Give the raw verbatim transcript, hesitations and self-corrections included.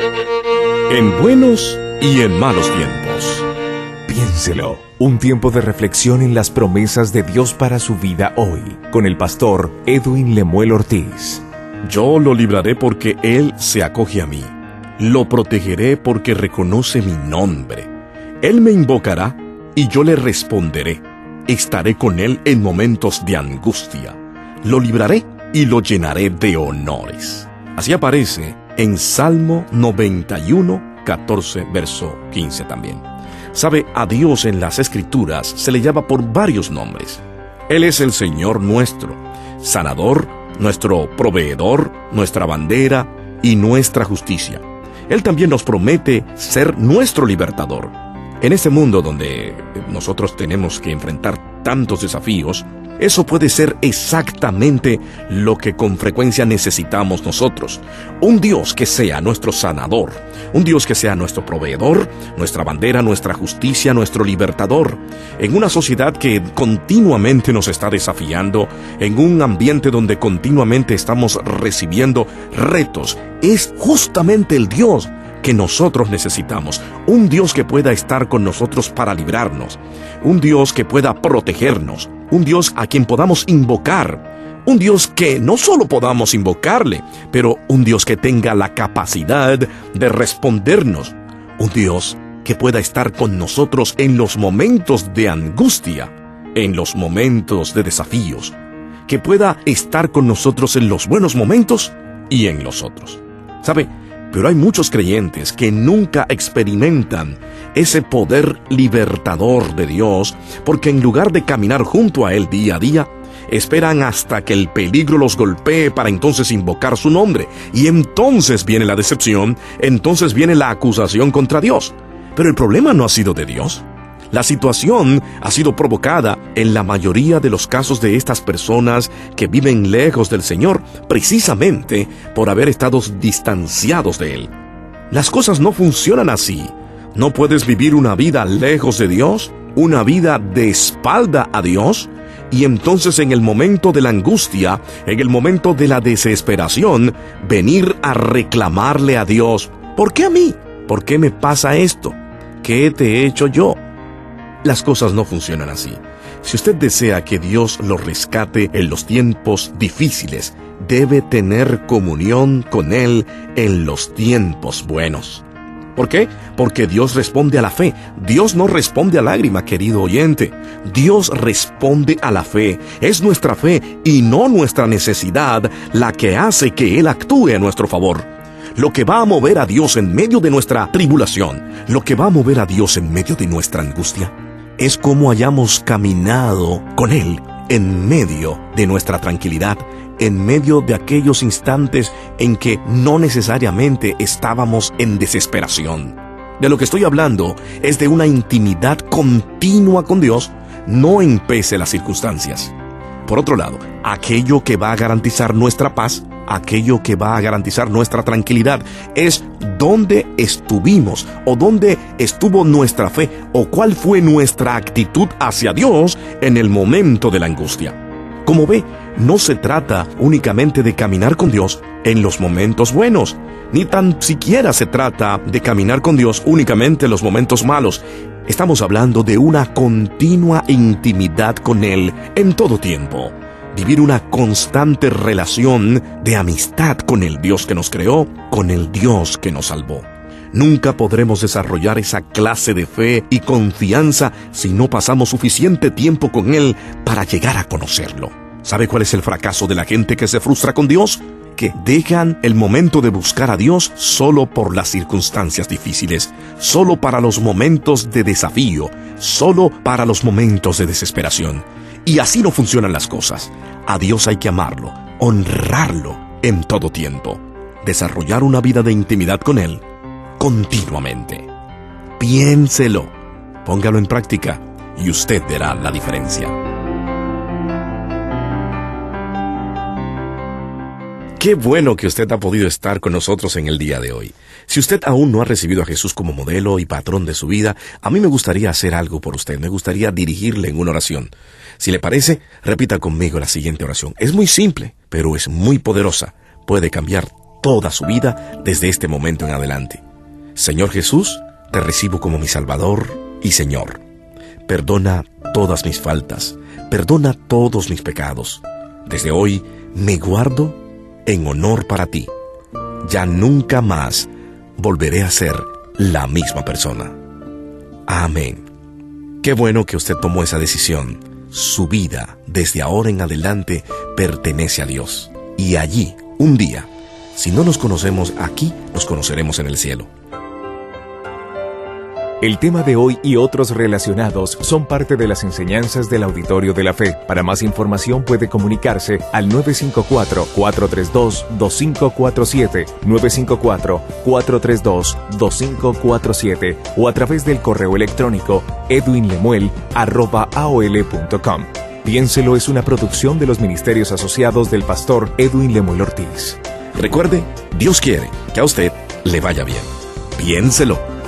En buenos y en malos tiempos. Piénselo. Un tiempo de reflexión en las promesas de Dios para su vida hoy, con el pastor Edwin Lemuel Ortiz. Yo lo libraré porque Él se acoge a mí. Lo protegeré porque reconoce mi nombre. Él me invocará y yo le responderé. Estaré con Él en momentos de angustia. Lo libraré y lo llenaré de honores. Así aparece en Salmo noventa y uno, catorce, verso quince también. Sabe, a Dios en las Escrituras se le llama por varios nombres. Él es el Señor nuestro, sanador, nuestro proveedor, nuestra bandera y nuestra justicia. Él también nos promete ser nuestro libertador. En este mundo donde nosotros tenemos que enfrentar tantos desafíos, eso puede ser exactamente lo que con frecuencia necesitamos nosotros. Un Dios que sea nuestro sanador, un Dios que sea nuestro proveedor, nuestra bandera, nuestra justicia, nuestro libertador. En una sociedad que continuamente nos está desafiando, en un ambiente donde continuamente estamos recibiendo retos, es justamente el Dios que nosotros necesitamos. Un Dios que pueda estar con nosotros para librarnos. Un Dios que pueda protegernos. Un Dios a quien podamos invocar. Un Dios que no solo podamos invocarle, pero un Dios que tenga la capacidad de respondernos. Un Dios que pueda estar con nosotros en los momentos de angustia, en los momentos de desafíos. Que pueda estar con nosotros en los buenos momentos y en los otros. ¿Sabe? Pero hay muchos creyentes que nunca experimentan ese poder libertador de Dios, porque en lugar de caminar junto a Él día a día, esperan hasta que el peligro los golpee para entonces invocar su nombre. Y entonces viene la decepción, entonces viene la acusación contra Dios. Pero el problema no ha sido de Dios. La situación ha sido provocada en la mayoría de los casos de estas personas que viven lejos del Señor, precisamente por haber estado distanciados de Él. Las cosas no funcionan así. No puedes vivir una vida lejos de Dios, una vida de espalda a Dios, y entonces en el momento de la angustia, en el momento de la desesperación, venir a reclamarle a Dios: ¿por qué a mí? ¿Por qué me pasa esto? ¿Qué te he hecho yo? Las cosas no funcionan así. Si usted desea que Dios lo rescate en los tiempos difíciles, debe tener comunión con Él en los tiempos buenos. ¿Por qué? Porque Dios responde a la fe. Dios no responde a lágrima, querido oyente. Dios responde a la fe. Es nuestra fe y no nuestra necesidad la que hace que Él actúe a nuestro favor. Lo que va a mover a Dios en medio de nuestra tribulación, lo que va a mover a Dios en medio de nuestra angustia, es cómo hayamos caminado con Él en medio de nuestra tranquilidad, en medio de aquellos instantes en que no necesariamente estábamos en desesperación. De lo que estoy hablando es de una intimidad continua con Dios, no en pese a las circunstancias. Por otro lado, aquello que va a garantizar nuestra paz, aquello que va a garantizar nuestra tranquilidad, es dónde estuvimos o dónde estuvo nuestra fe o cuál fue nuestra actitud hacia Dios en el momento de la angustia. Como ve, no se trata únicamente de caminar con Dios en los momentos buenos, ni tan siquiera se trata de caminar con Dios únicamente en los momentos malos. Estamos hablando de una continua intimidad con Él en todo tiempo. Vivir una constante relación de amistad con el Dios que nos creó, con el Dios que nos salvó. Nunca podremos desarrollar esa clase de fe y confianza si no pasamos suficiente tiempo con Él para llegar a conocerlo. ¿Sabe cuál es el fracaso de la gente que se frustra con Dios? Que dejan el momento de buscar a Dios solo por las circunstancias difíciles, solo para los momentos de desafío, solo para los momentos de desesperación. Y así no funcionan las cosas. A Dios hay que amarlo, honrarlo en todo tiempo, desarrollar una vida de intimidad con Él continuamente. Piénselo, póngalo en práctica y usted verá la diferencia. Qué bueno que usted ha podido estar con nosotros en el día de hoy. Si usted aún no ha recibido a Jesús como modelo y patrón de su vida, a mí me gustaría hacer algo por usted. Me gustaría dirigirle en una oración. Si le parece, repita conmigo la siguiente oración. Es muy simple, pero es muy poderosa. Puede cambiar toda su vida desde este momento en adelante. Señor Jesús, te recibo como mi Salvador y Señor. Perdona todas mis faltas, perdona todos mis pecados. Desde hoy me guardo en honor para ti. Ya nunca más volveré a ser la misma persona. Amén. Qué bueno que usted tomó esa decisión. Su vida, desde ahora en adelante, pertenece a Dios. Y allí, un día, si no nos conocemos aquí, nos conoceremos en el cielo. El tema de hoy y otros relacionados son parte de las enseñanzas del Auditorio de la Fe. Para más información puede comunicarse al nueve cinco cuatro, cuatro tres dos, dos cinco cuatro siete, nueve cinco cuatro, cuatro tres dos, dos cinco cuatro siete o a través del correo electrónico edwinlemuel arroba aol punto com. Piénselo es una producción de los ministerios asociados del pastor Edwin Lemuel Ortiz. Recuerde, Dios quiere que a usted le vaya bien. Piénselo.